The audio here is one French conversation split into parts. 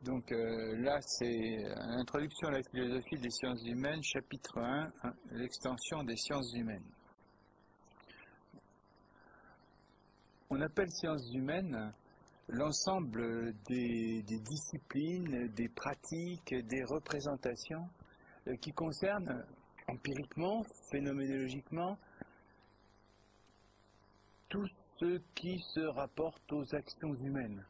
Donc là, c'est Introduction à la philosophie des sciences humaines, chapitre 1, l'extension des sciences humaines. On appelle sciences humaines l'ensemble des disciplines, des pratiques, des représentations qui concernent empiriquement, phénoménologiquement, tout ce qui se rapporte aux actions humaines.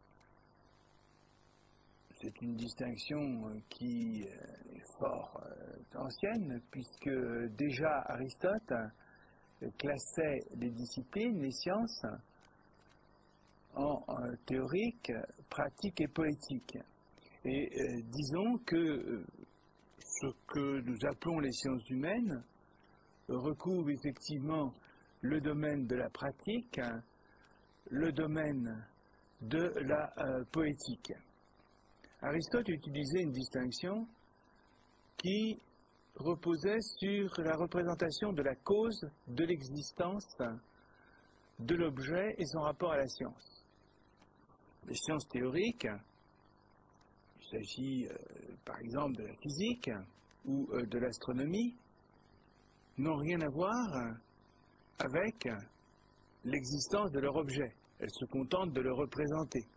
C'est une distinction qui est fort ancienne, puisque déjà Aristote classait les disciplines, les sciences, en théorique, pratique et poétique. Et disons que ce que nous appelons les sciences humaines recouvre effectivement le domaine de la pratique, le domaine de la poétique. Aristote utilisait une distinction qui reposait sur la représentation de la cause de l'existence de l'objet et son rapport à la science. Les sciences théoriques, il s'agit par exemple de la physique ou de l'astronomie, n'ont rien à voir avec l'existence de leur objet. Elles se contentent de le représenter.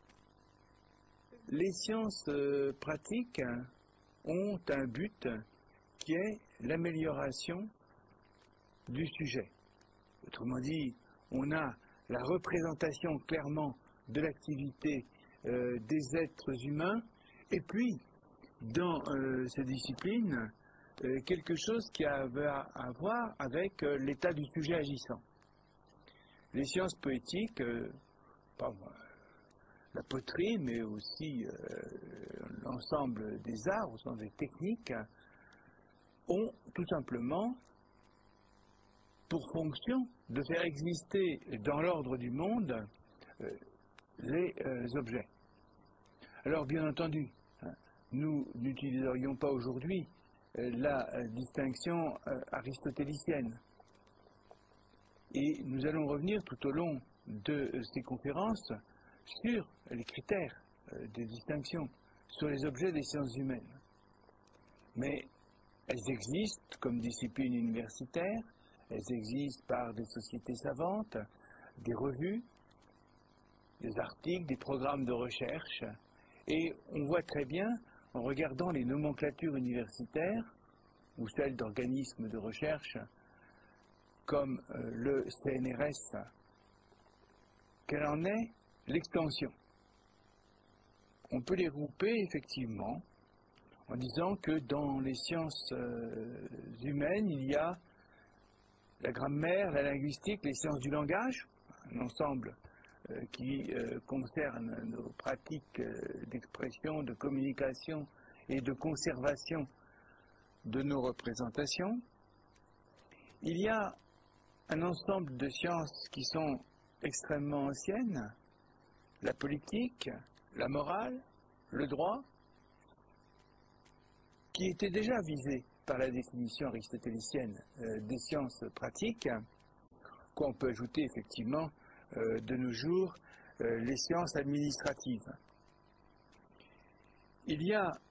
Les sciences pratiques ont un but qui est l'amélioration du sujet. Autrement dit, on a la représentation clairement de l'activité des êtres humains, et puis, dans ces disciplines, quelque chose qui a à voir avec l'état du sujet agissant. Les sciences poétiques, la poterie, mais aussi l'ensemble des arts, l'ensemble des techniques, ont tout simplement pour fonction de faire exister dans l'ordre du monde les objets. Alors bien entendu, nous n'utiliserions pas aujourd'hui la distinction aristotélicienne. Et nous allons revenir tout au long de ces conférences sur les critères de distinction, sur les objets des sciences humaines. Mais elles existent comme disciplines universitaires, elles existent par des sociétés savantes, des revues, des articles, des programmes de recherche, et on voit très bien, en regardant les nomenclatures universitaires, ou celles d'organismes de recherche, comme le CNRS, quelle en est l'extension. On peut les regrouper effectivement en disant que dans les sciences humaines, il y a la grammaire, la linguistique, les sciences du langage, un ensemble qui concerne nos pratiques d'expression, de communication et de conservation de nos représentations. Il y a un ensemble de sciences qui sont extrêmement anciennes, la politique, la morale, le droit, qui étaient déjà visées par la définition aristotélicienne des sciences pratiques, qu'on peut ajouter effectivement de nos jours les sciences administratives. Il y a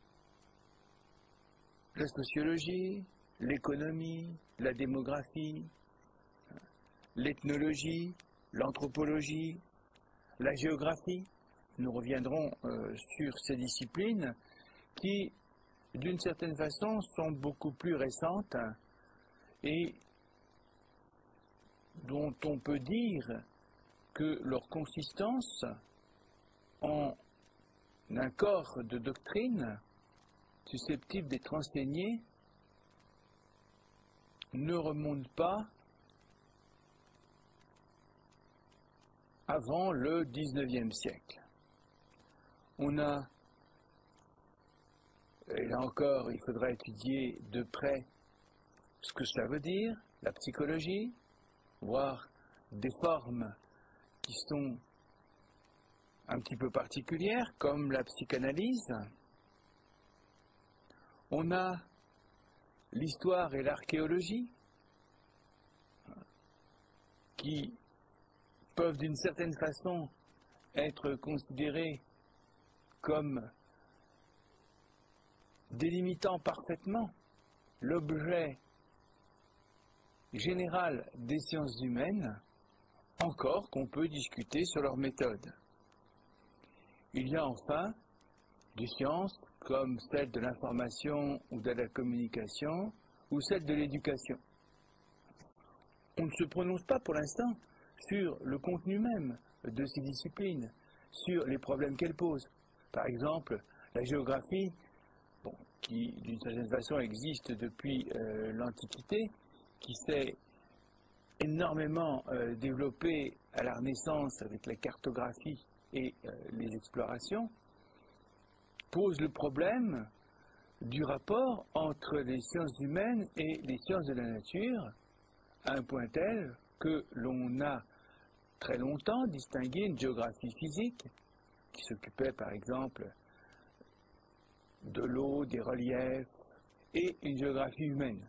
la sociologie, l'économie, la démographie, l'ethnologie, l'anthropologie, la géographie. Nous reviendrons sur ces disciplines qui, d'une certaine façon, sont beaucoup plus récentes et dont on peut dire que leur consistance en un corps de doctrine susceptible d'être enseigné ne remonte pas avant le XIXe siècle. On a, et là encore, il faudra étudier de près ce que cela veut dire, la psychologie, voir des formes qui sont un petit peu particulières, comme la psychanalyse. On a l'histoire et l'archéologie, qui peuvent d'une certaine façon être considérées comme délimitant parfaitement l'objet général des sciences humaines, encore qu'on peut discuter sur leur méthode. Il y a enfin des sciences comme celle de l'information ou de la communication ou celle de l'éducation. On ne se prononce pas pour l'instant sur le contenu même de ces disciplines, sur les problèmes qu'elles posent. Par exemple, la géographie, qui d'une certaine façon existe depuis l'Antiquité, qui s'est énormément développée à la Renaissance avec la cartographie et les explorations, pose le problème du rapport entre les sciences humaines et les sciences de la nature, à un point tel que l'on a très longtemps distingué une géographie physique, qui s'occupait par exemple de l'eau, des reliefs, et une géographie humaine.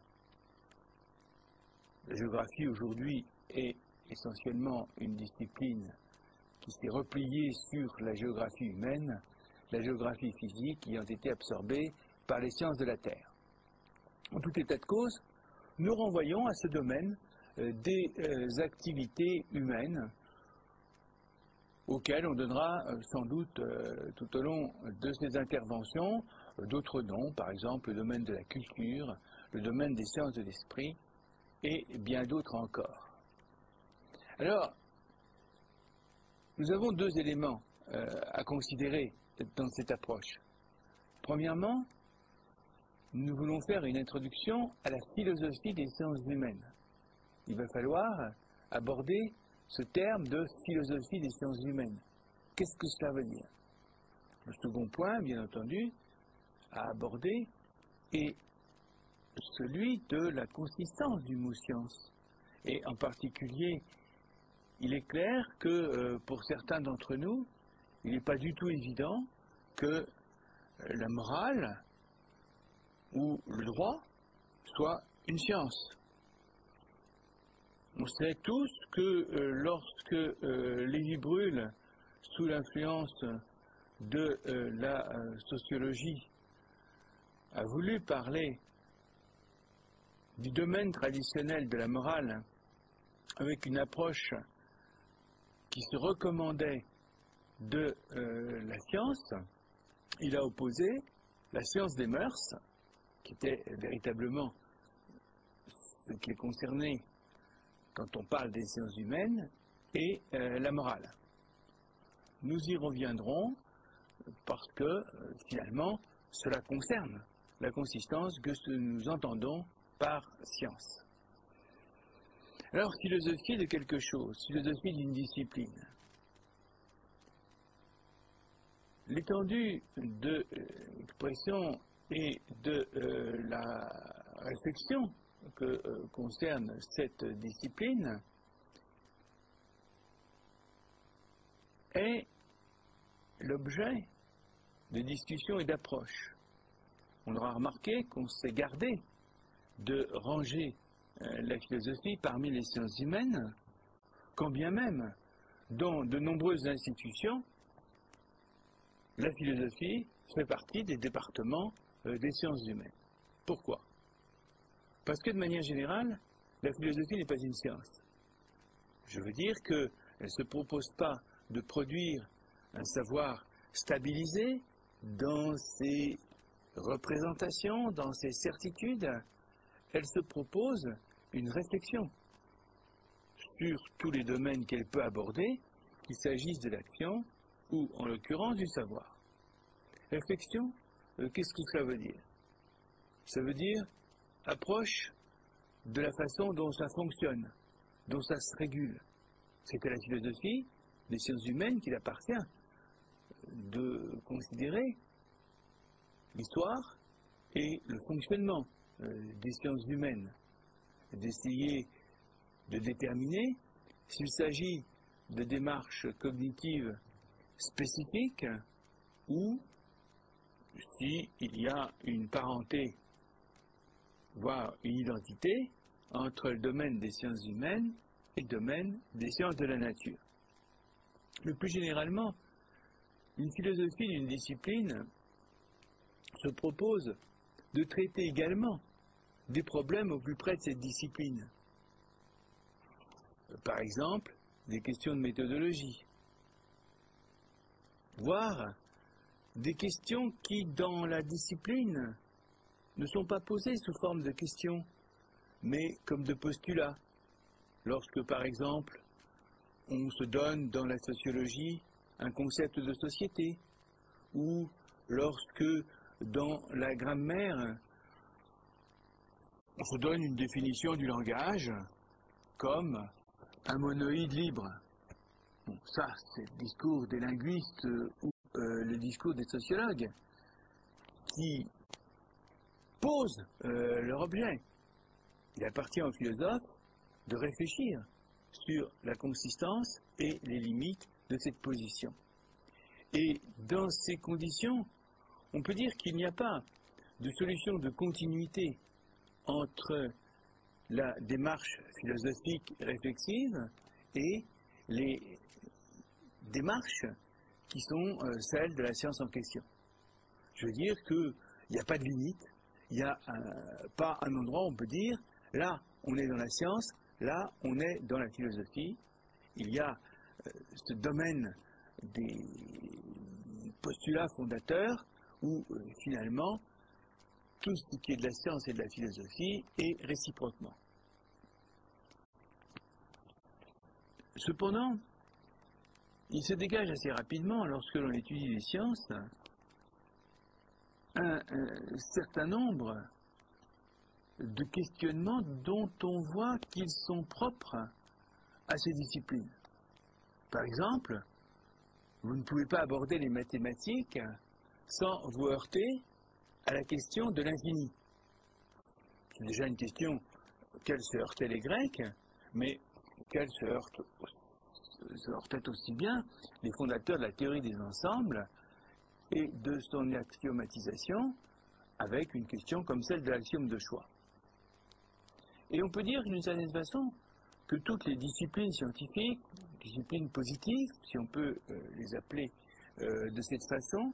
La géographie aujourd'hui est essentiellement une discipline qui s'est repliée sur la géographie humaine, la géographie physique ayant été absorbée par les sciences de la Terre. En tout état de cause, nous renvoyons à ce domaine des activités humaines auxquelles on donnera sans doute tout au long de ces interventions d'autres noms, par exemple le domaine de la culture, le domaine des sciences de l'esprit et bien d'autres encore. Alors, nous avons deux éléments à considérer dans cette approche. Premièrement, nous voulons faire une introduction à la philosophie des sciences humaines. Il va falloir aborder ce terme de philosophie des sciences humaines. Qu'est-ce que cela veut dire? Le second point, bien entendu, à aborder est celui de la consistance du mot science. Et en particulier, il est clair que pour certains d'entre nous, il n'est pas du tout évident que la morale ou le droit soit une science. On sait tous que lorsque Lévi Brühl, sous l'influence de la sociologie, a voulu parler du domaine traditionnel de la morale avec une approche qui se recommandait de la science, il a opposé la science des mœurs, qui était véritablement ce qui est concerné quand on parle des sciences humaines, et la morale. Nous y reviendrons parce que finalement cela concerne la consistance que nous entendons par science. Alors, philosophie de quelque chose, philosophie d'une discipline. L'étendue de l'expression et de la réflexion que concerne cette discipline est l'objet de discussions et d'approches. On aura remarqué qu'on s'est gardé de ranger la philosophie parmi les sciences humaines, quand bien même, dans de nombreuses institutions, la philosophie fait partie des départements des sciences humaines. Pourquoi? Parce que de manière générale, la philosophie n'est pas une science. Je veux dire qu'elle ne se propose pas de produire un savoir stabilisé dans ses représentations, dans ses certitudes. Elle se propose une réflexion sur tous les domaines qu'elle peut aborder, qu'il s'agisse de l'action ou, en l'occurrence, du savoir. Réflexion, qu'est-ce que ça veut dire? Ça veut dire approche de la façon dont ça fonctionne, dont ça se régule. C'est à la philosophie des sciences humaines qu'il appartient de considérer l'histoire et le fonctionnement des sciences humaines, d'essayer de déterminer s'il s'agit de démarches cognitives spécifiques ou s'il y a une parenté, voire une identité, entre le domaine des sciences humaines et le domaine des sciences de la nature. Mais plus généralement, une philosophie d'une discipline se propose de traiter également des problèmes au plus près de cette discipline. Par exemple, des questions de méthodologie, voire des questions qui, dans la discipline, ne sont pas posées sous forme de questions, mais comme de postulats. Lorsque, par exemple, on se donne dans la sociologie un concept de société, ou lorsque, dans la grammaire, on se donne une définition du langage comme un monoïde libre. Bon, ça, c'est le discours des linguistes ou le discours des sociologues qui posent leur objet. Il appartient aux philosophes de réfléchir sur la consistance et les limites de cette position. Et dans ces conditions, on peut dire qu'il n'y a pas de solution de continuité entre la démarche philosophique réflexive et les démarches qui sont celles de la science en question. Je veux dire qu'il n'y a pas de limite, il n'y a pas un endroit où on peut dire là on est dans la science, là on est dans la philosophie. Il y a ce domaine des postulats fondateurs où finalement tout ce qui est de la science et de la philosophie est réciproquement. Cependant, il se dégage assez rapidement, lorsque l'on étudie les sciences, un certain nombre de questionnements dont on voit qu'ils sont propres à ces disciplines. Par exemple, vous ne pouvez pas aborder les mathématiques sans vous heurter à la question de l'infini. C'est déjà une question auquel se heurtaient les Grecs, mais auquel se heurtaient aussi bien les fondateurs de la théorie des ensembles et de son axiomatisation avec une question comme celle de l'axiome de choix. Et on peut dire d'une certaine façon que toutes les disciplines scientifiques, disciplines positives, si on peut les appeler de cette façon,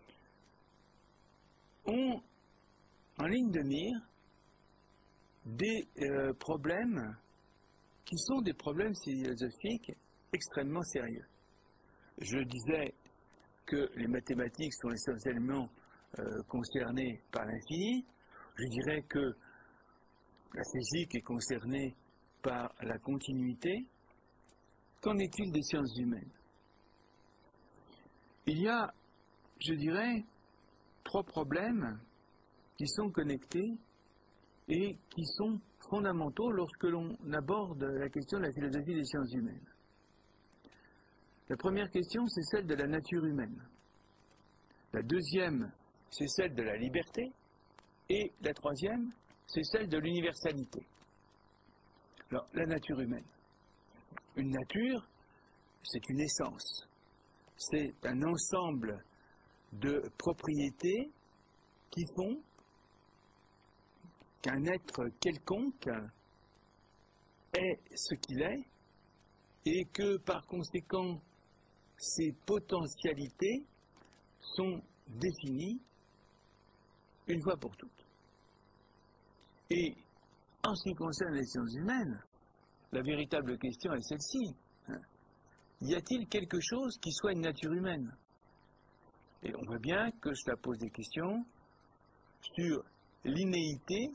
ont en ligne de mire des problèmes qui sont des problèmes philosophiques extrêmement sérieux. Je disais que les mathématiques sont essentiellement concernées par l'infini. Je dirais que la physique est concernée par la continuité. Qu'en est-il des sciences humaines? Il y a, je dirais, trois problèmes qui sont connectés et qui sont fondamentaux lorsque l'on aborde la question de la philosophie des sciences humaines. La première question, c'est celle de la nature humaine. La deuxième, c'est celle de la liberté. Et la troisième, c'est celle de l'universalité. Alors, la nature humaine. Une nature, c'est une essence. C'est un ensemble de propriétés qui font qu'un être quelconque est ce qu'il est et que par conséquent ses potentialités sont définies une fois pour toutes. Et en ce qui concerne les sciences humaines, la véritable question est celle-ci. Y a-t-il quelque chose qui soit une nature humaine? Et on voit bien que cela pose des questions sur l'innéité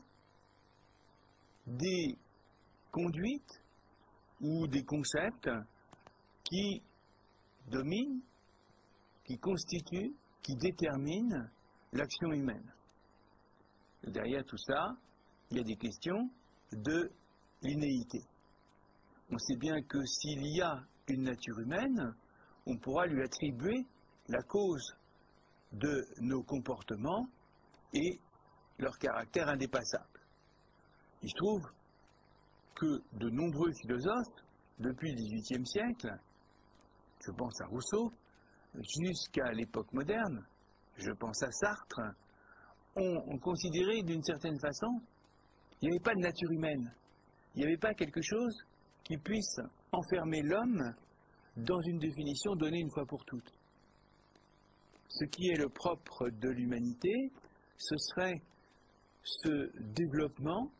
des conduites ou des concepts qui dominent, qui constituent, qui déterminent l'action humaine. Et derrière tout ça, il y a des questions de l'innéité. On sait bien que s'il y a une nature humaine, on pourra lui attribuer la cause de nos comportements et leur caractère indépassable. Il se trouve que de nombreux philosophes, depuis le XVIIIe siècle, je pense à Rousseau, jusqu'à l'époque moderne, je pense à Sartre, ont considéré d'une certaine façon qu'il n'y avait pas de nature humaine, il n'y avait pas quelque chose qui puisse enfermer l'homme dans une définition donnée une fois pour toutes. Ce qui est le propre de l'humanité, ce serait ce développement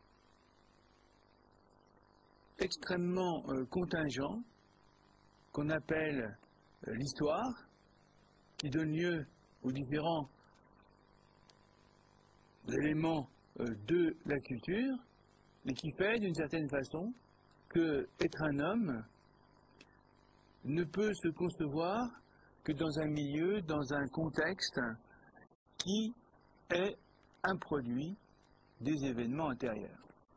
extrêmement contingent qu'on appelle l'histoire, qui donne lieu aux différents éléments de la culture, et qui fait d'une certaine façon que être un homme ne peut se concevoir que dans un milieu, dans un contexte qui est un produit des événements antérieurs.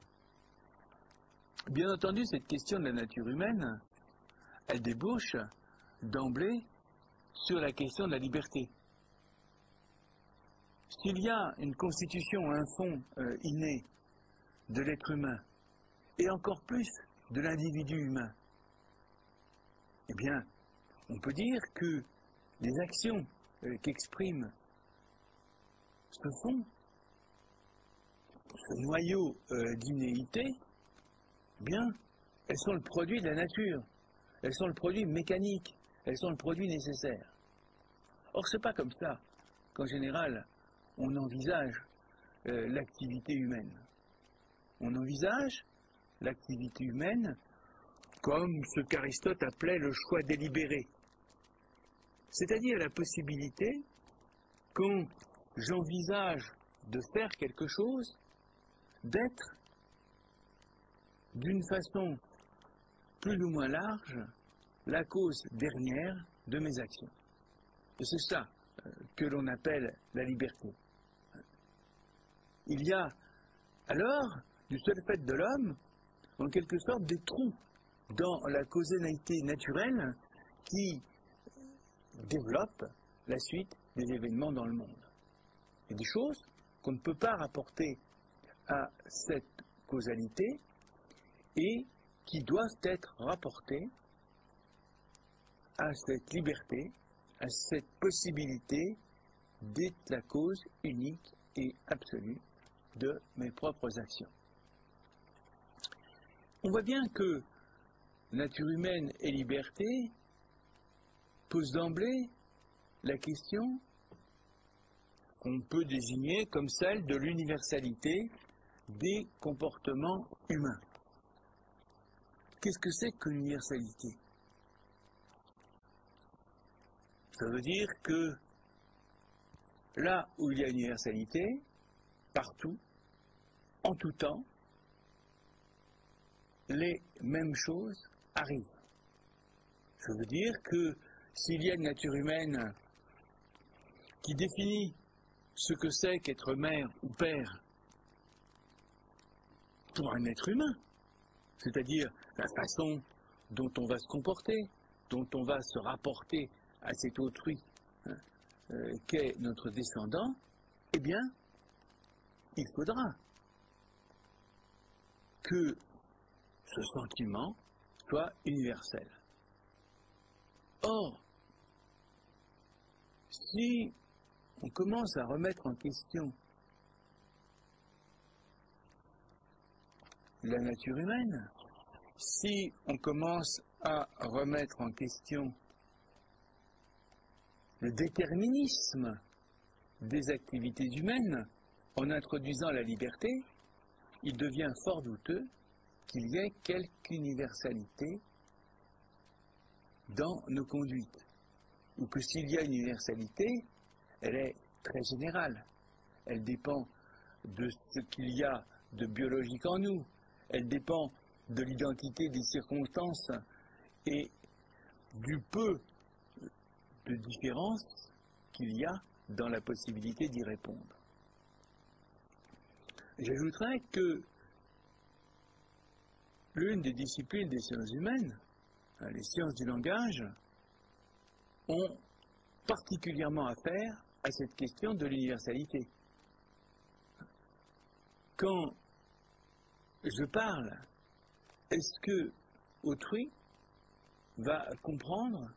Bien entendu, cette question de la nature humaine, elle débouche d'emblée sur la question de la liberté. S'il y a une constitution, un fond inné de l'être humain, et encore plus de l'individu humain, eh bien, on peut dire que les actions qu'exprime ce fond, ce noyau d'innéité, eh bien, elles sont le produit de la nature, elles sont le produit mécanique, elles sont le produit nécessaire. Or, ce n'est pas comme ça qu'en général, on envisage l'activité humaine. On envisage l'activité humaine comme ce qu'Aristote appelait le choix délibéré. C'est-à-dire la possibilité, quand j'envisage de faire quelque chose, d'être d'une façon plus ou moins large la cause dernière de mes actions. Et c'est ça que l'on appelle la liberté. Il y a alors, du seul fait de l'homme, en quelque sorte des trous dans la causalité naturelle qui développent la suite des événements dans le monde. Et des choses qu'on ne peut pas rapporter à cette causalité et qui doivent être rapportées à cette liberté, à cette possibilité d'être la cause unique et absolue de mes propres actions. On voit bien que nature humaine et liberté posent d'emblée la question qu'on peut désigner comme celle de l'universalité des comportements humains. Qu'est-ce que c'est que l'universalité? Ça veut dire que là où il y a une universalité, partout, en tout temps, les mêmes choses arrivent. Ça veut dire que s'il y a une nature humaine qui définit ce que c'est qu'être mère ou père pour un être humain, c'est-à-dire la façon dont on va se comporter, dont on va se rapporter à cet autrui qu'est notre descendant, eh bien, il faudra que ce sentiment soit universel. Or, si on commence à remettre en question la nature humaine, si on commence à remettre en question le déterminisme des activités humaines en introduisant la liberté, il devient fort douteux qu'il y ait quelque universalité dans nos conduites, ou que s'il y a une universalité, elle est très générale. Elle dépend de ce qu'il y a de biologique en nous, elle dépend de l'identité des circonstances et du peu de différence qu'il y a dans la possibilité d'y répondre. J'ajouterais que l'une des disciplines des sciences humaines, les sciences du langage, ont particulièrement affaire à cette question de l'universalité. Quand je parle, est-ce que autrui va comprendre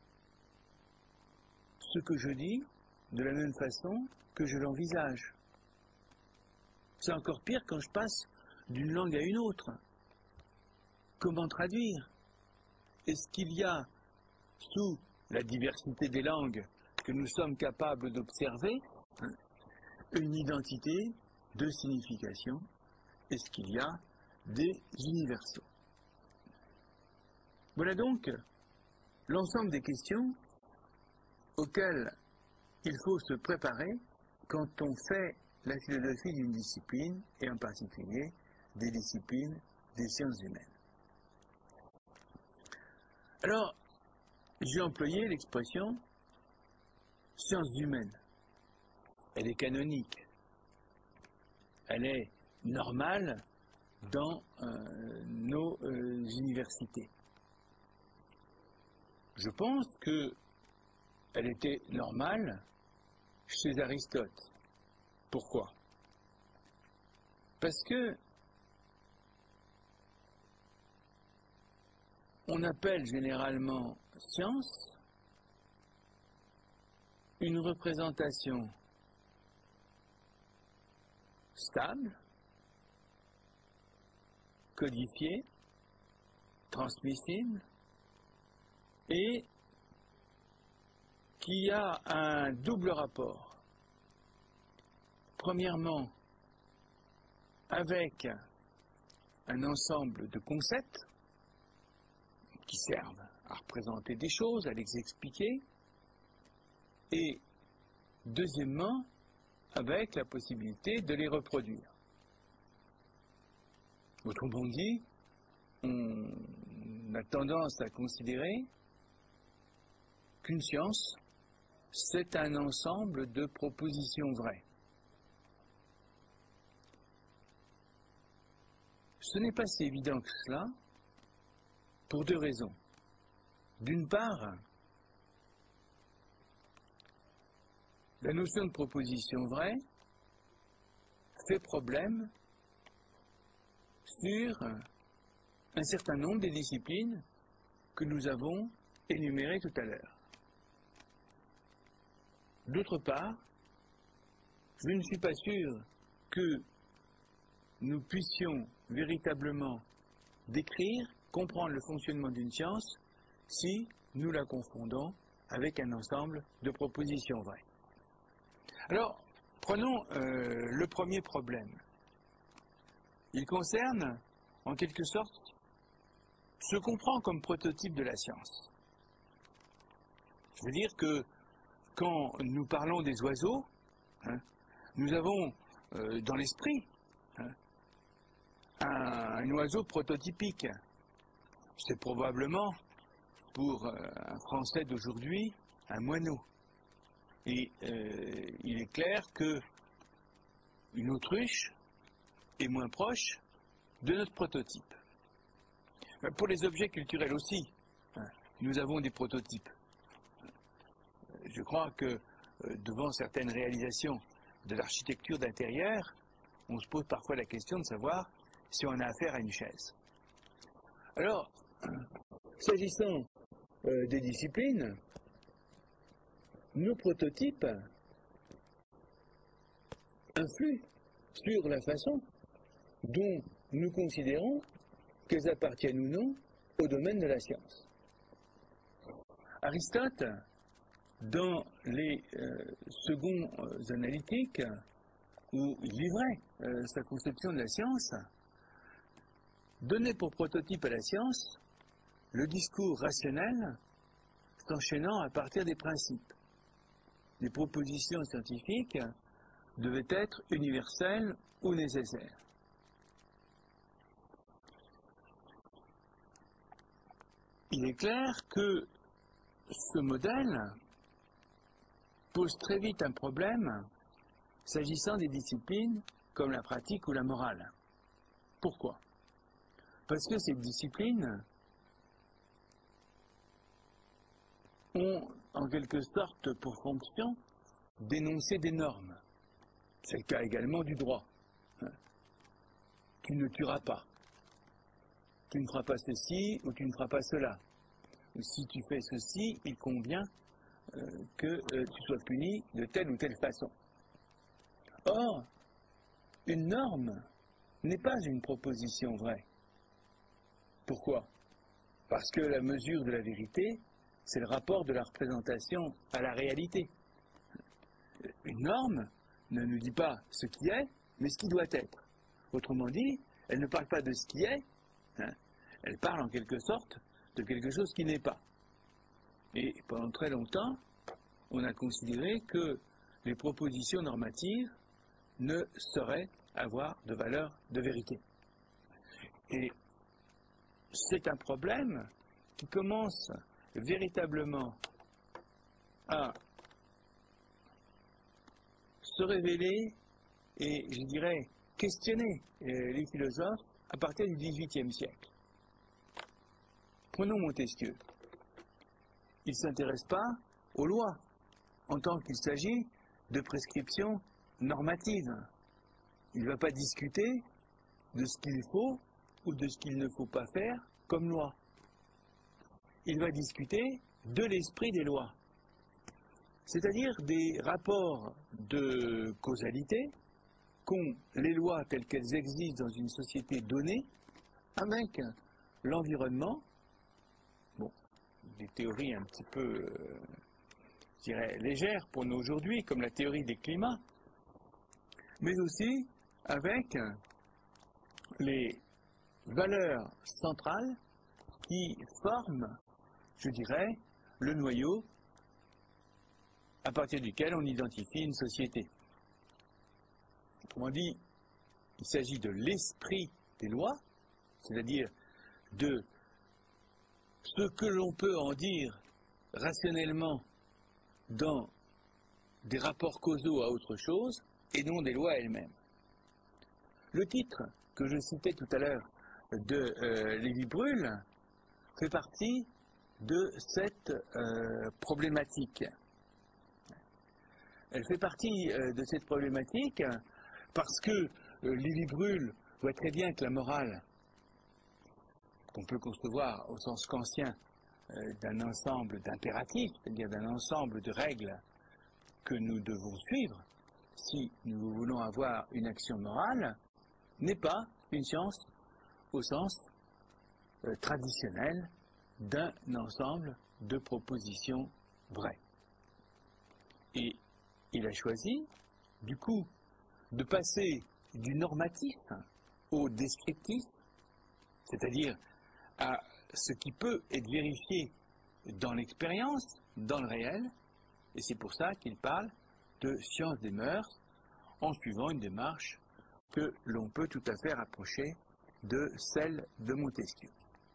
ce que je dis de la même façon que je l'envisage? C'est encore pire quand je passe d'une langue à une autre. Comment traduire? Est-ce qu'il y a, sous la diversité des langues que nous sommes capables d'observer, une identité de signification? Est-ce qu'il y a des universaux? Voilà donc l'ensemble des questions auxquelles il faut se préparer quand on fait la philosophie d'une discipline, et en particulier des disciplines des sciences humaines. Alors, j'ai employé l'expression sciences humaines. Elle est canonique. Elle est normale dans nos universités. Je pense qu'elle était normale chez Aristote. Pourquoi? Parce que on appelle généralement science une représentation stable, codifiée, transmissible, et qui a un double rapport. Premièrement, avec un ensemble de concepts qui servent à représenter des choses, à les expliquer, et deuxièmement, avec la possibilité de les reproduire. Autrement dit, on a tendance à considérer qu'une science, c'est un ensemble de propositions vraies. Ce n'est pas si évident que cela, pour deux raisons. D'une part, la notion de proposition vraie fait problème sur un certain nombre des disciplines que nous avons énumérées tout à l'heure. D'autre part, je ne suis pas sûr que nous puissions véritablement décrire, comprendre le fonctionnement d'une science si nous la confondons avec un ensemble de propositions vraies. Alors, prenons le premier problème. Il concerne, en quelque sorte, ce qu'on prend comme prototype de la science. Je veux dire que quand nous parlons des oiseaux, nous avons dans l'esprit un oiseau prototypique. C'est probablement, pour un Français d'aujourd'hui, un moineau. Et il est clair qu'une autruche est moins proche de notre prototype. Pour les objets culturels aussi, nous avons des prototypes. Je crois que devant certaines réalisations de l'architecture d'intérieur, on se pose parfois la question de savoir si on a affaire à une chaise. Alors, s'agissant des disciplines, nos prototypes influent sur la façon dont nous considérons qu'elles appartiennent ou non au domaine de la science. Aristote, dans les seconds analytiques, où il livrait sa conception de la science, donnait pour prototype à la science le discours rationnel s'enchaînant à partir des principes. Les propositions scientifiques devaient être universelles ou nécessaires. Il est clair que ce modèle pose très vite un problème s'agissant des disciplines comme la pratique ou la morale. Pourquoi? Parce que ces disciplines ont en quelque sorte pour fonction d'énoncer des normes. C'est le cas également du droit. Tu ne tueras pas. Tu ne feras pas ceci ou tu ne feras pas cela. Ou si tu fais ceci, il convient que tu sois puni de telle ou telle façon. Or, une norme n'est pas une proposition vraie. Pourquoi? Parce que la mesure de la vérité, c'est le rapport de la représentation à la réalité. Une norme, ne nous dit pas ce qui est, mais ce qui doit être. Autrement dit, elle ne parle pas de ce qui est, hein, elle parle en quelque sorte de quelque chose qui n'est pas. Et pendant très longtemps, on a considéré que les propositions normatives ne sauraient avoir de valeur de vérité. Et c'est un problème qui commence véritablement à se révéler et, je dirais, questionner les philosophes à partir du XVIIIe siècle. Prenons Montesquieu. Il ne s'intéresse pas aux lois, en tant qu'il s'agit de prescriptions normatives. Il ne va pas discuter de ce qu'il faut ou de ce qu'il ne faut pas faire comme loi. Il va discuter de l'esprit des lois, c'est-à-dire des rapports de causalité qu'ont les lois telles qu'elles existent dans une société donnée avec l'environnement. Bon, des théories un petit peu, je dirais, légères pour nous aujourd'hui, comme la théorie des climats, mais aussi avec les valeurs centrales qui forment, je dirais, le noyau à partir duquel on identifie une société. Autrement dit, il s'agit de l'esprit des lois, c'est-à-dire de ce que l'on peut en dire rationnellement dans des rapports causaux à autre chose, et non des lois elles-mêmes. Le titre que je citais tout à l'heure de Lévi-Brühl fait partie de cette problématique. Elle fait partie de cette problématique parce que Lévi-Brühl voit très bien que la morale, qu'on peut concevoir au sens kantien d'un ensemble d'impératifs, c'est-à-dire d'un ensemble de règles que nous devons suivre si nous voulons avoir une action morale, n'est pas une science au sens traditionnel d'un ensemble de propositions vraies. Et il a choisi, du coup, de passer du normatif au descriptif, c'est-à-dire à ce qui peut être vérifié dans l'expérience, dans le réel, et c'est pour ça qu'il parle de science des mœurs en suivant une démarche que l'on peut tout à fait rapprocher de celle de Montesquieu.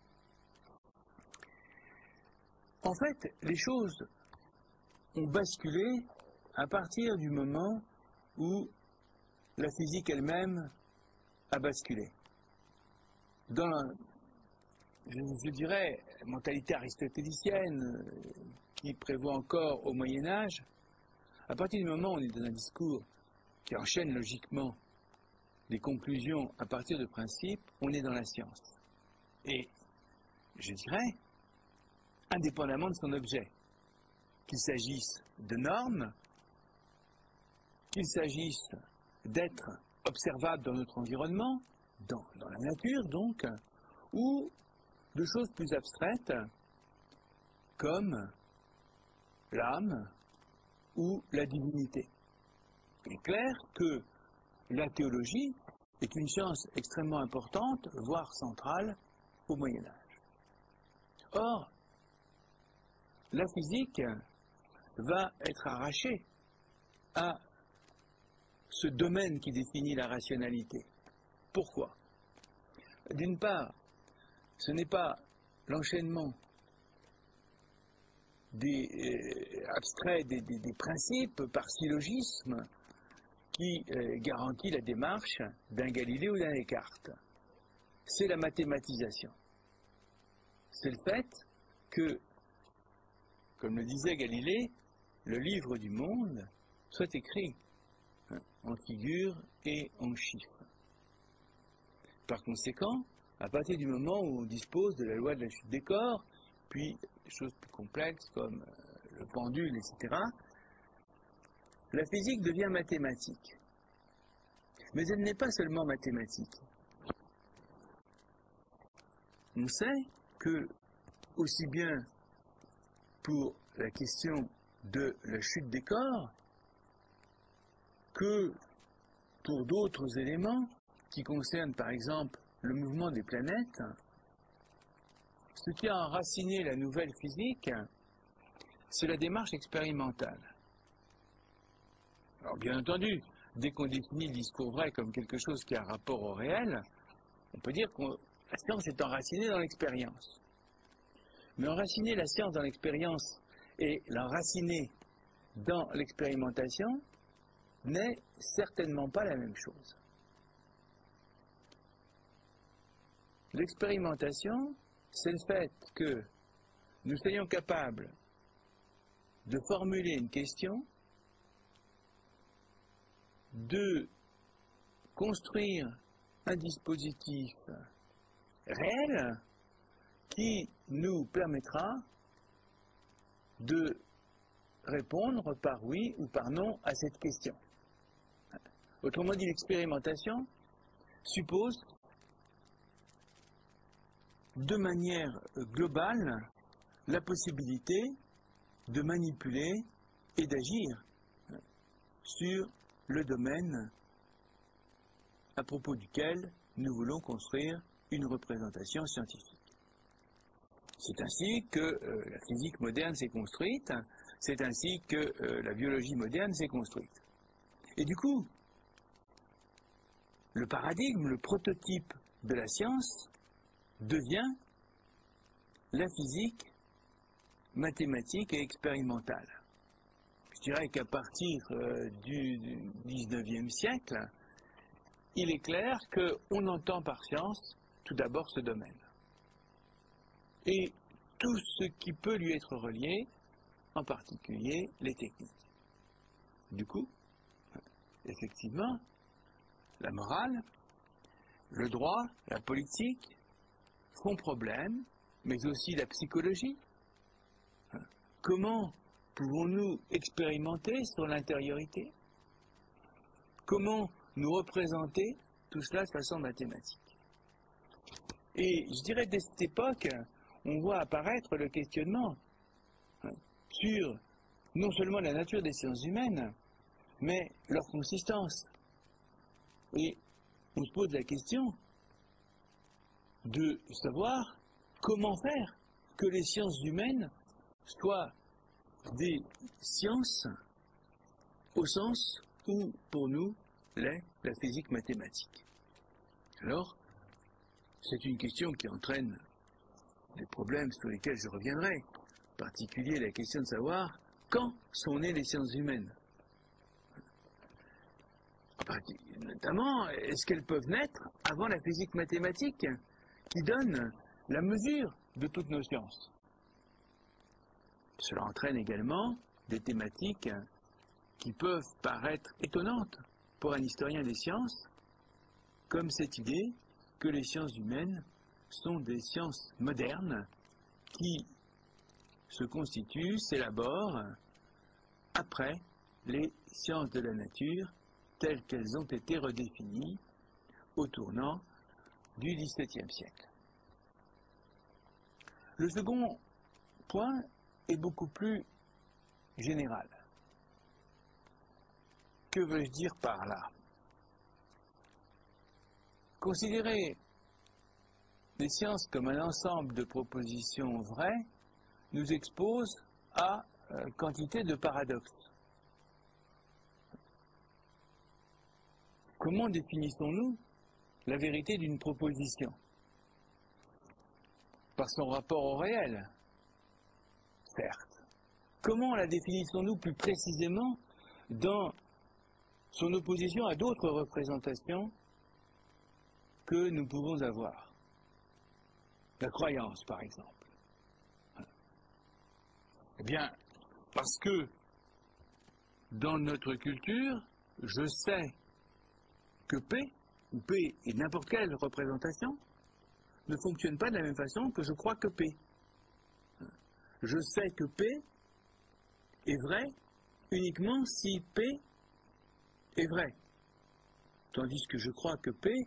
En fait, les choses ont basculé à partir du moment où la physique elle-même a basculé. Dans la, je dirais, mentalité aristotélicienne qui prévoit encore au Moyen-Âge, à partir du moment où on est dans un discours qui enchaîne logiquement des conclusions à partir de principes, on est dans la science. Et, je dirais, indépendamment de son objet, qu'il s'agisse de normes, qu'il s'agisse d'être observable dans notre environnement, dans la nature donc, ou de choses plus abstraites comme l'âme ou la divinité. Il est clair que la théologie est une science extrêmement importante, voire centrale, au Moyen-Âge. Or, la physique va être arrachée à ce domaine qui définit la rationalité. Pourquoi? D'une part, ce n'est pas l'enchaînement abstrait des principes par syllogisme qui garantit la démarche d'un Galilée ou d'un Descartes. C'est la mathématisation. C'est le fait que, comme le disait Galilée, le livre du monde soit écrit en figures et en chiffres. Par conséquent, à partir du moment où on dispose de la loi de la chute des corps, puis des choses plus complexes comme le pendule, etc., la physique devient mathématique. Mais elle n'est pas seulement mathématique. On sait que, aussi bien pour la question de la chute des corps que pour d'autres éléments qui concernent par exemple le mouvement des planètes, ce qui a enraciné la nouvelle physique, c'est la démarche expérimentale. Alors bien entendu, dès qu'on définit le discours vrai comme quelque chose qui a un rapport au réel, on peut dire que la science est enracinée dans l'expérience. Mais enraciner la science dans l'expérience et l'enraciner dans l'expérimentation n'est certainement pas la même chose. L'expérimentation, c'est le fait que nous soyons capables de formuler une question, de construire un dispositif réel qui nous permettra de répondre par oui ou par non à cette question. Autrement dit, l'expérimentation suppose de manière globale la possibilité de manipuler et d'agir sur le domaine à propos duquel nous voulons construire une représentation scientifique. C'est ainsi que la physique moderne s'est construite, c'est ainsi que la biologie moderne s'est construite. Et du coup, le paradigme, le prototype de la science devient la physique mathématique et expérimentale. Je dirais qu'à partir du XIXe siècle, il est clair qu'on entend par science tout d'abord ce domaine. Et tout ce qui peut lui être relié, en particulier les techniques. Du coup, effectivement, la morale, le droit, la politique font problème, mais aussi la psychologie. Comment pouvons-nous expérimenter sur l'intériorité? Comment nous représenter tout cela de façon mathématique? Et je dirais dès cette époque, on voit apparaître le questionnement sur non seulement la nature des sciences humaines, mais leur consistance. Et on se pose la question de savoir comment faire que les sciences humaines soient des sciences au sens où, pour nous, l'est la physique mathématique. Alors, c'est une question qui entraîne des problèmes sur lesquels je reviendrai, en particulier la question de savoir quand sont nées les sciences humaines. Notamment, est-ce qu'elles peuvent naître avant la physique mathématique qui donne la mesure de toutes nos sciences? Cela entraîne également des thématiques qui peuvent paraître étonnantes pour un historien des sciences, comme cette idée que les sciences humaines sont des sciences modernes qui se constituent, s'élaborent après les sciences de la nature telles qu'elles ont été redéfinies au tournant du XVIIe siècle. Le second point est beaucoup plus général. Que veux-je dire par là? Considérer les sciences comme un ensemble de propositions vraies nous expose à quantité de paradoxes. Comment définissons-nous la vérité d'une proposition? Par son rapport au réel, certes. Comment la définissons-nous plus précisément dans son opposition à d'autres représentations que nous pouvons avoir? La croyance, par exemple. Eh bien, parce que dans notre culture, je sais que P, ou P et n'importe quelle représentation, ne fonctionne pas de la même façon que je crois que P. Je sais que P est vrai uniquement si P est vrai. Tandis que je crois que P,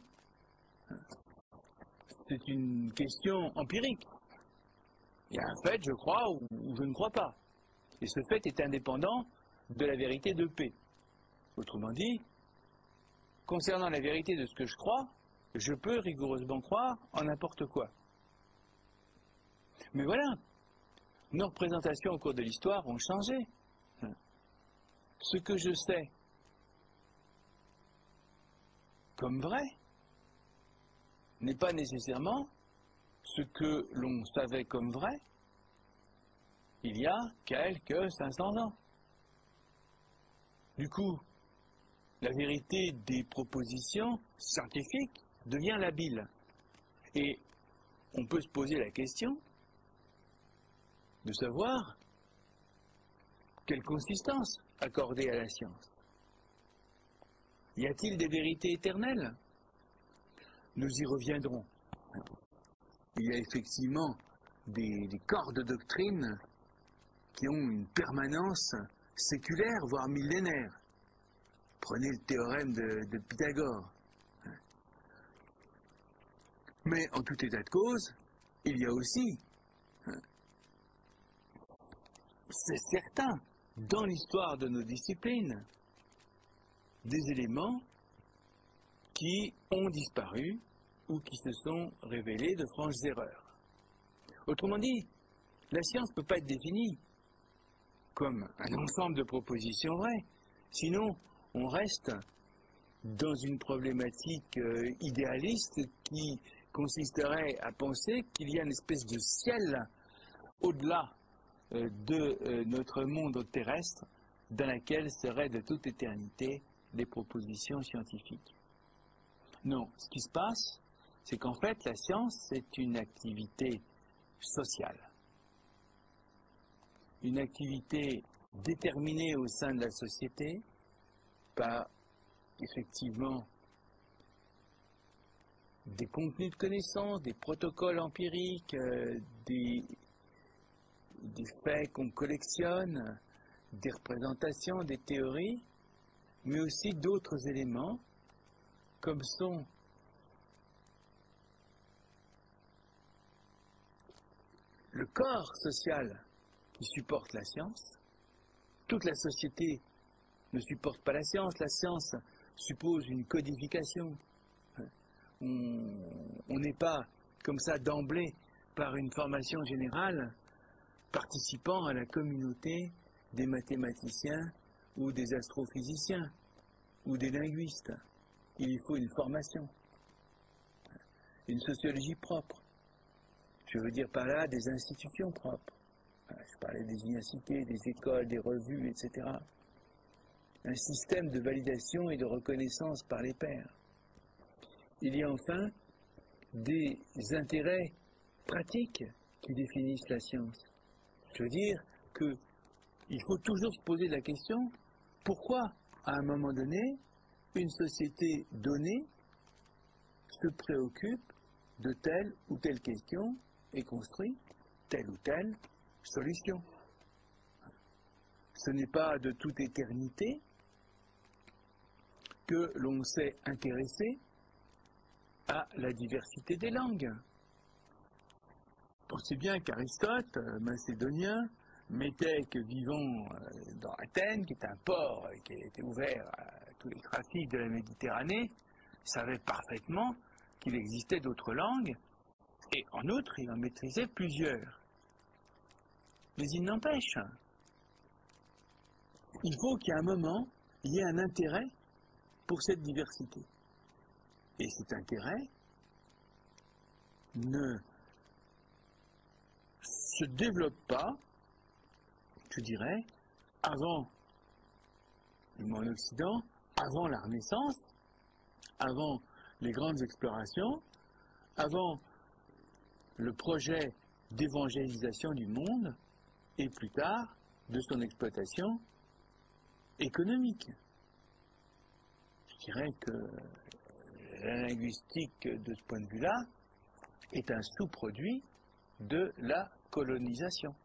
c'est une question empirique. Il y a un fait, je crois ou je ne crois pas. Et ce fait est indépendant de la vérité de P. Autrement dit, concernant la vérité de ce que je crois, je peux rigoureusement croire en n'importe quoi. Mais voilà, nos représentations au cours de l'histoire ont changé. Ce que je sais comme vrai n'est pas nécessairement ce que l'on savait comme vrai il y a quelques 500 ans. Du coup, la vérité des propositions scientifiques devient labile. Et on peut se poser la question de savoir quelle consistance accorder à la science. Y a-t-il des vérités éternelles? Nous y reviendrons. Il y a effectivement des corps de doctrine qui ont une permanence séculaire, voire millénaire. Prenez le théorème de Pythagore. Mais en tout état de cause, il y a aussi, c'est certain, dans l'histoire de nos disciplines, des éléments qui ont disparu ou qui se sont révélés de franches erreurs. Autrement dit, la science ne peut pas être définie comme un ensemble de propositions vraies, sinon on reste dans une problématique idéaliste qui consisterait à penser qu'il y a une espèce de ciel au-delà de notre monde terrestre dans laquelle seraient de toute éternité des propositions scientifiques. Non, ce qui se passe, c'est qu'en fait la science c'est une activité sociale. Une activité déterminée au sein de la société par, effectivement, des contenus de connaissances, des protocoles empiriques, des faits qu'on collectionne, des représentations, des théories, mais aussi d'autres éléments, comme sont le corps social qui supporte la science. Toute la société ne supporte pas la science suppose une codification. On n'est pas comme ça d'emblée par une formation générale participant à la communauté des mathématiciens ou des astrophysiciens ou des linguistes. Il faut une formation, une sociologie propre. Je veux dire par là des institutions propres. Je parlais des universités, des écoles, des revues, etc. Un système de validation et de reconnaissance par les pairs. Il y a enfin des intérêts pratiques qui définissent la science. Je veux dire qu'il faut toujours se poser la question, pourquoi, à un moment donné, une société donnée se préoccupe de telle ou telle question et construit telle ou telle solution. Ce n'est pas de toute éternité que l'on s'est intéressé à la diversité des langues. Pensez bien qu'Aristote, macédonien, Méthèque vivant dans Athènes, qui est un port qui était ouvert à tous les trafics de la Méditerranée, savait parfaitement qu'il existait d'autres langues, et en outre, il en maîtrisait plusieurs. Mais il n'empêche, il faut qu'à un moment, il y ait un intérêt pour cette diversité. Et cet intérêt ne se développe pas, je dirais, avant, du moins en Occident, avant la Renaissance, avant les grandes explorations, avant le projet d'évangélisation du monde, et plus tard, de son exploitation économique. Je dirais que la linguistique, de ce point de vue-là, est un sous-produit de la colonisation.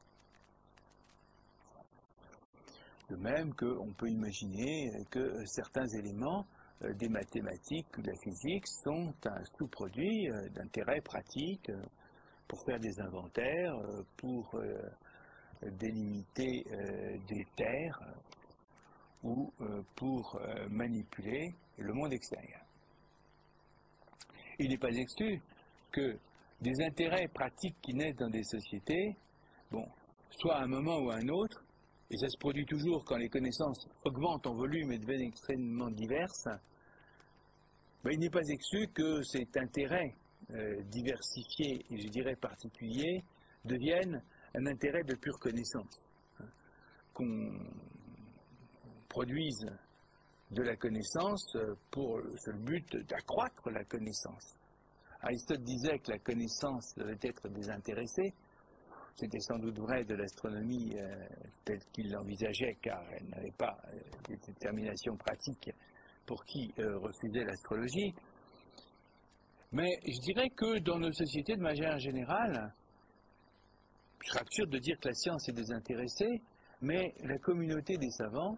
De même qu'on peut imaginer que certains éléments des mathématiques ou de la physique sont un sous-produit d'intérêts pratiques pour faire des inventaires, pour délimiter des terres, ou pour manipuler le monde extérieur. Il n'est pas exclu que des intérêts pratiques qui naissent dans des sociétés, soit à un moment ou à un autre, et ça se produit toujours quand les connaissances augmentent en volume et deviennent extrêmement diverses, il n'est pas exclu que cet intérêt diversifié et je dirais particulier devienne un intérêt de pure connaissance. Qu'on produise de la connaissance pour le seul but d'accroître la connaissance. Aristote disait que la connaissance devait être désintéressée. C'était sans doute vrai de l'astronomie telle qu'il l'envisageait, car elle n'avait pas de détermination pratique pour qui refusait l'astrologie. Mais je dirais que dans nos sociétés, de manière générale, il serait absurde de dire que la science est désintéressée, mais la communauté des savants,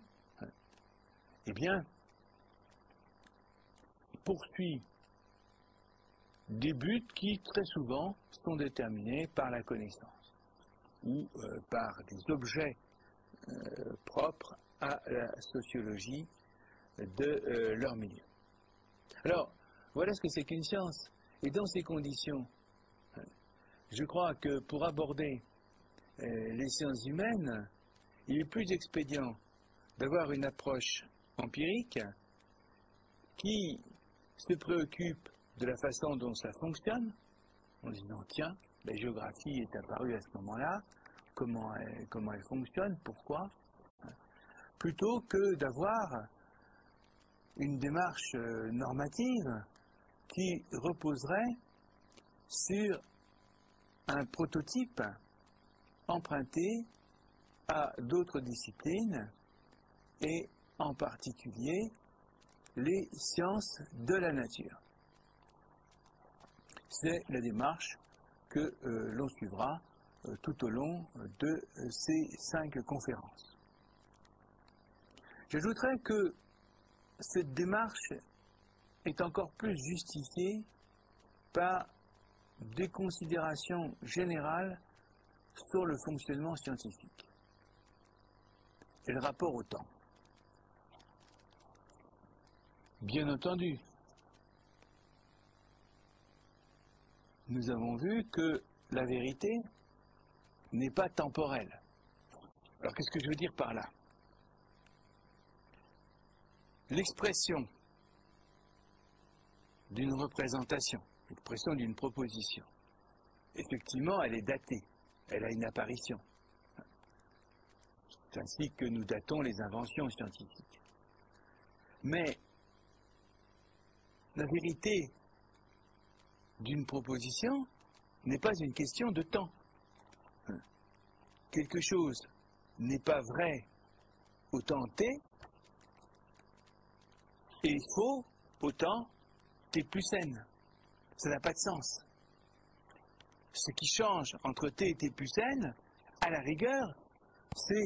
poursuit des buts qui, très souvent, sont déterminés par la connaissance ou par des objets propres à la sociologie de leur milieu. Alors, voilà ce que c'est qu'une science. Et dans ces conditions, je crois que pour aborder les sciences humaines, il est plus expédient d'avoir une approche empirique qui se préoccupe de la façon dont ça fonctionne, en disant tiens, la géographie est apparue à ce moment-là, comment elle fonctionne, pourquoi, plutôt que d'avoir une démarche normative qui reposerait sur un prototype emprunté à d'autres disciplines et en particulier les sciences de la nature. C'est la démarche que l'on suivra tout au long de ces 5 conférences. J'ajouterai que cette démarche est encore plus justifiée par des considérations générales sur le fonctionnement scientifique et le rapport au temps. Bien entendu, nous avons vu que la vérité n'est pas temporelle. Alors qu'est-ce que je veux dire par là? L'expression d'une représentation, l'expression d'une proposition, effectivement, elle est datée, elle a une apparition. C'est ainsi que nous datons les inventions scientifiques. Mais la vérité d'une proposition n'est pas une question de temps. Quelque chose n'est pas vrai au temps t et faux au temps t plus n. Ça n'a pas de sens. Ce qui change entre t et t plus n, à la rigueur, c'est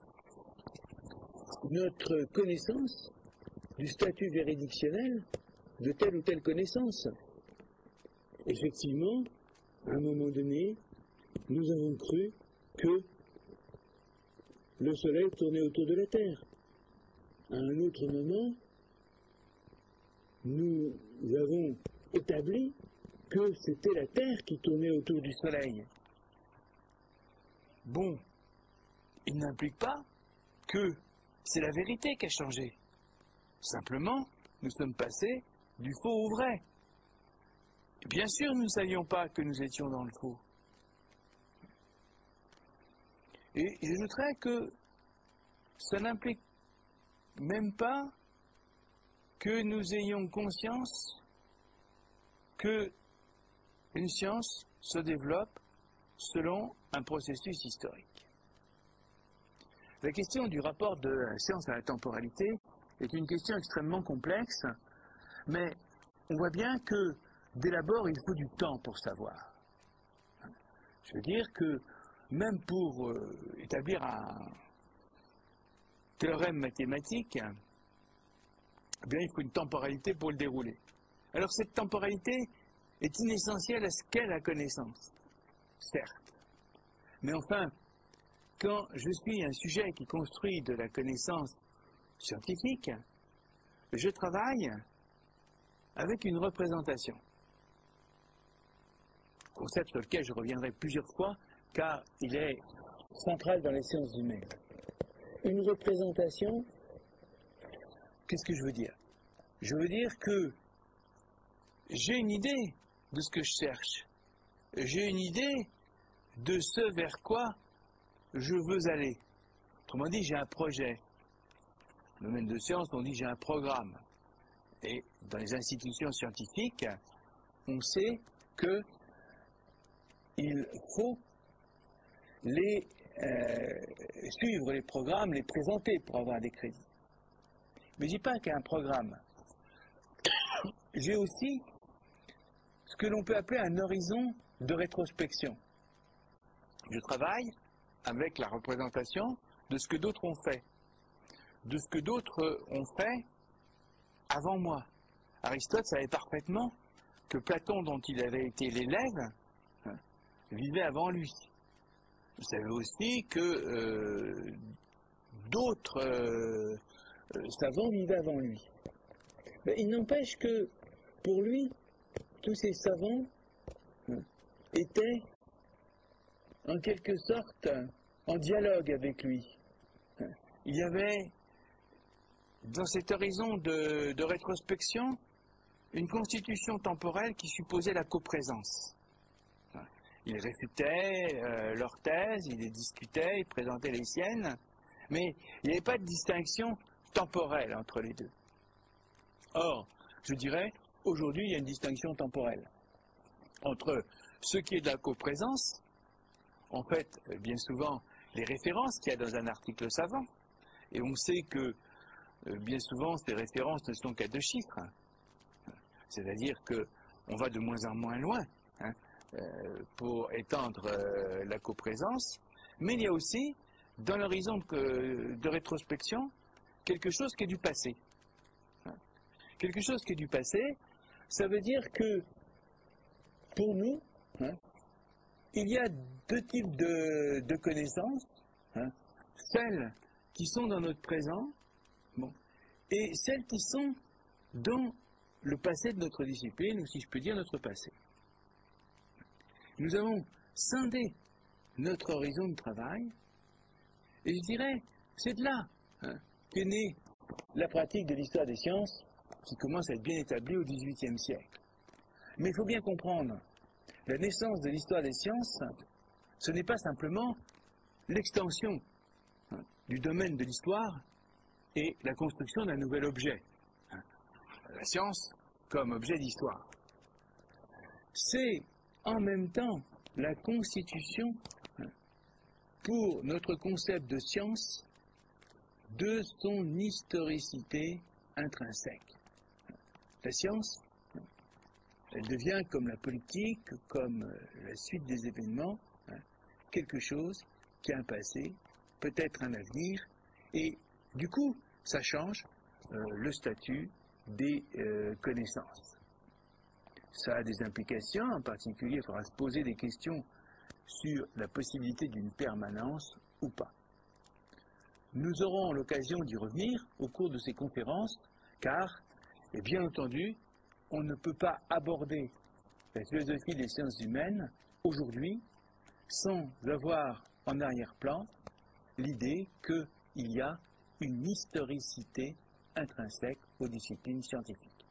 notre connaissance du statut juridictionnel de telle ou telle connaissance. Effectivement, à un moment donné, nous avons cru que le Soleil tournait autour de la Terre. À un autre moment, nous avons établi que c'était la Terre qui tournait autour du Soleil. Bon, il n'implique pas que c'est la vérité qui a changé. Simplement, nous sommes passés du faux au vrai. Et bien sûr, nous ne savions pas que nous étions dans le faux. Et j'ajouterais que ça n'implique même pas que nous ayons conscience que une science se développe selon un processus historique. La question du rapport de la science à la temporalité est une question extrêmement complexe, mais on voit bien que dès l'abord, il faut du temps pour savoir. Je veux dire que même pour établir un théorème mathématique, eh bien, il faut une temporalité pour le dérouler. Alors cette temporalité est inessentielle à ce qu'est la connaissance, certes. Mais enfin, quand je suis un sujet qui construit de la connaissance scientifique, je travaille avec une représentation. Concept sur lequel je reviendrai plusieurs fois, car il est central dans les sciences humaines. Une représentation, qu'est-ce que je veux dire? Je veux dire que j'ai une idée de ce que je cherche. J'ai une idée de ce vers quoi je veux aller. Autrement dit, j'ai un projet. Dans le domaine de science, on dit j'ai un programme. Et dans les institutions scientifiques, on sait qu'il faut suivre les programmes, les présenter pour avoir des crédits. Mais je ne dis pas qu'il y a un programme. J'ai aussi ce que l'on peut appeler un horizon de rétrospection. Je travaille avec la représentation de ce que d'autres ont fait, de ce que d'autres ont fait avant moi. Aristote savait parfaitement que Platon, dont il avait été l'élève, vivait avant lui. Il savait aussi que d'autres savants vivaient avant lui. Mais il n'empêche que, pour lui, tous ces savants étaient en quelque sorte en dialogue avec lui. Il y avait, dans cet horizon de rétrospection, une constitution temporelle qui supposait la coprésence. Ils réfutaient leurs thèses, ils les discutaient, ils présentaient les siennes, mais il n'y avait pas de distinction temporelle entre les deux. Or, je dirais, aujourd'hui, il y a une distinction temporelle entre ce qui est de la coprésence, en fait, bien souvent, les références qu'il y a dans un article savant, et on sait que, bien souvent, ces références ne sont qu'à 2 chiffres. C'est-à-dire qu'on va de moins en moins loin pour étendre la coprésence, mais il y a aussi, dans l'horizon de rétrospection, quelque chose qui est du passé. Quelque chose qui est du passé, ça veut dire que, pour nous, il y a 2 types de connaissances, celles qui sont dans notre présent, et celles qui sont dans le passé de notre discipline, ou si je peux dire notre passé. Nous avons scindé notre horizon de travail, et je dirais, c'est de là qu'est née la pratique de l'histoire des sciences, qui commence à être bien établie au XVIIIe siècle. Mais il faut bien comprendre, la naissance de l'histoire des sciences, ce n'est pas simplement l'extension du domaine de l'histoire et la construction d'un nouvel objet. La science comme objet d'histoire. C'est en même temps la constitution pour notre concept de science de son historicité intrinsèque. La science, elle devient comme la politique, comme la suite des événements, quelque chose qui a un passé, peut-être un avenir, et du coup, ça change le statut des connaissances. Ça a des implications, en particulier, il faudra se poser des questions sur la possibilité d'une permanence ou pas. Nous aurons l'occasion d'y revenir au cours de ces conférences, car, et bien entendu, on ne peut pas aborder la philosophie des sciences humaines aujourd'hui sans avoir en arrière-plan l'idée qu'il y a une historicité intrinsèque aux disciplines scientifiques.